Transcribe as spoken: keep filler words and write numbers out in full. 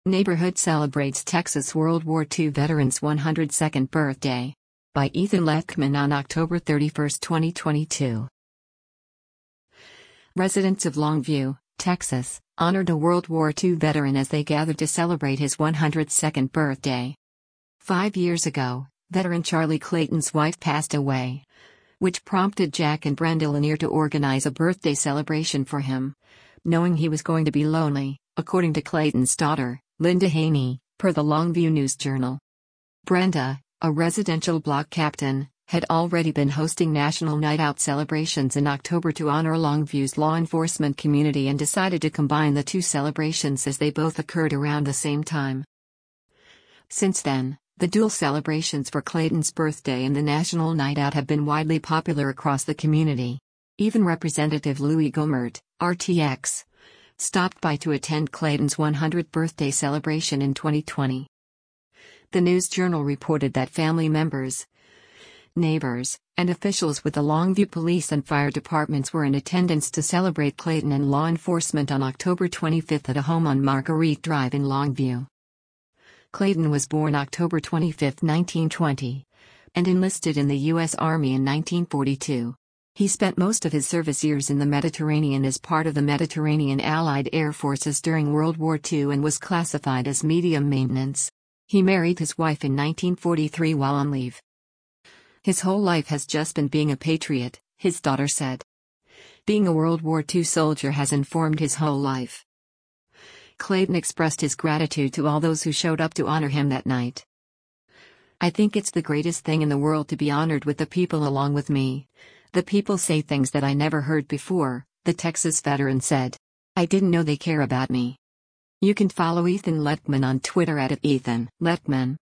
Neighborhood celebrates Texas World War Two veteran's one hundred second birthday. By Ethan Lechman on October thirty-first, twenty twenty-two. Residents of Longview, Texas, honored a World War Two veteran as they gathered to celebrate his one hundred second birthday. Five years ago, veteran Charlie Clayton's wife passed away, which prompted Jack and Brenda Lanier to organize a birthday celebration for him, knowing he was going to be lonely, according to Clayton's daughter, Linda Haney, per the Longview News-Journal. Brenda, a residential block captain, had already been hosting National Night Out celebrations in October to honor Longview's law enforcement community and decided to combine the two celebrations as they both occurred around the same time. Since then, the dual celebrations for Clayton's birthday and the National Night Out have been widely popular across the community. Even Representative Louis Gohmert, R T X, stopped by to attend Clayton's one hundredth birthday celebration in twenty twenty. The News-Journal reported that family members, neighbors, and officials with the Longview Police and Fire Departments were in attendance to celebrate Clayton and law enforcement on October twenty-fifth at a home on Marguerite Drive in Longview. Clayton was born October twenty-fifth, nineteen twenty, and enlisted in the U S Army in nineteen forty-two. He spent most of his service years in the Mediterranean as part of the Mediterranean Allied Air Forces during World War Two and was classified as medium maintenance. He married his wife in nineteen forty-three while on leave. His whole life has just been being a patriot, his daughter said. Being a World War Two soldier has informed his whole life. Clayton expressed his gratitude to all those who showed up to honor him that night. I think it's the greatest thing in the world to be honored with the people along with me. The people say things that I never heard before, the Texas veteran said. I didn't know they care about me. You can follow Ethan Lechman on Twitter at Ethan Lechman.